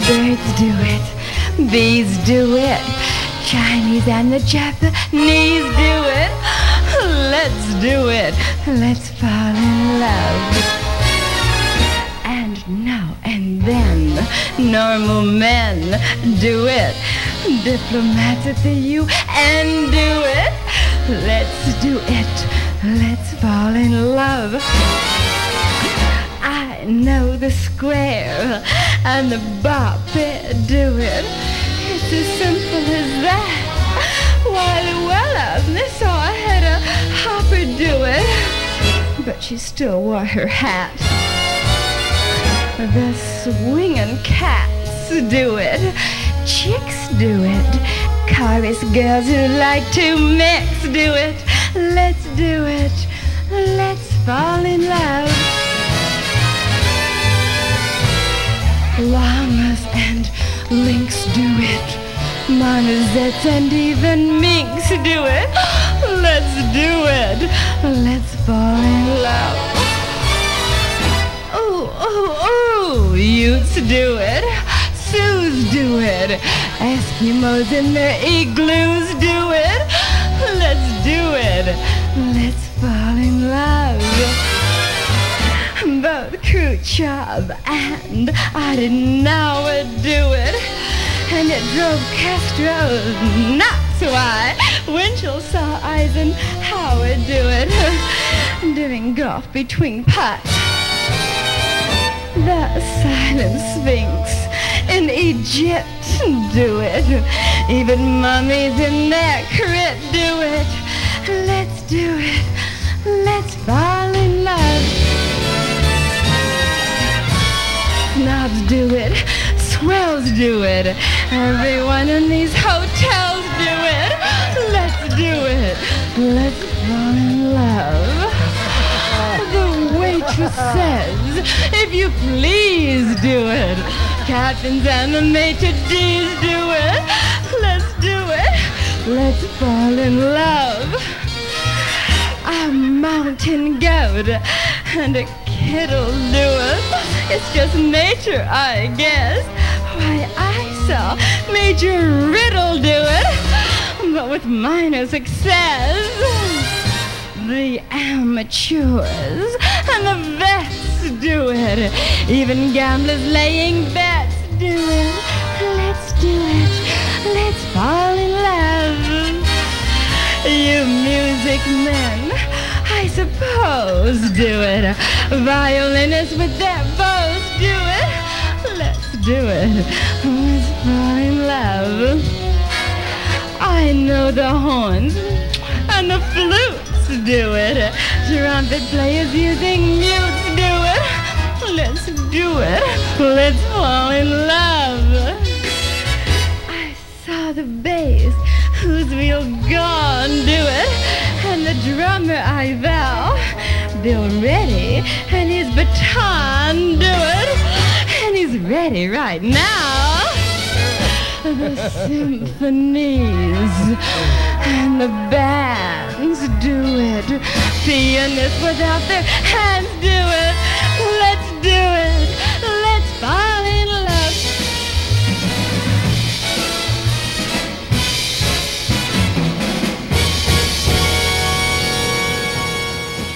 Birds do it, bees do it, Chinese and the Japanese do it. Let's do it, let's fall in love. And now and then, normal men do it. Diplomats at the UN do it. Let's do it, let's fall in love. I know the square and the bop do it. It's as simple as that. Why, Luella, Miss saw Hedda Hopper do it, but she still wore her hat. The swingin' cats do it. Chicks do it. Chorus girls who like to mix do it. Let's do it. Let's fall in love. Llamas and lynx do it. Marmosets and even minks do it. Let's do it. Let's fall in love. Oh, Utes do it. Sioux do it. Eskimos in their igloos do it. Let's do it. Let's fall in love. Both Khrushchev and Adenauer do it. And it drove Castro nuts. Why? Winchell saw Eisenhower do it. Doing golf between putts. The silent sphinx in Egypt do it. Even mummies in their crypt do it. Let's do it. Let's fall in love. Snobs do it. Swells do it. Everyone in these hotels do it. Let's do it. Let's fall in love. The waitress says, if you please do it. Captains and the maitre d's do it. Let's do it. Let's fall in love. A mountain goat and a kit'll do it. It's just nature, I guess. Why, I saw Major Riddle do it, but with minor success. The amateurs and the vets do it. Even gamblers laying bets do it. Let's do it. Let's fall in love. You music men, I suppose, do it. Violinists with their bows do it. Let's do it. Let's fall in love. I know the horns and the flutes do it. Trumpet players using mutes do it. Let's do it. Let's fall in love. I saw the bass whose real gone do it. And the drummer, I vow, Bill Ready and his baton do it. And he's ready right now. The symphonies and the bands do it. Pianists without their hands do it. Let's do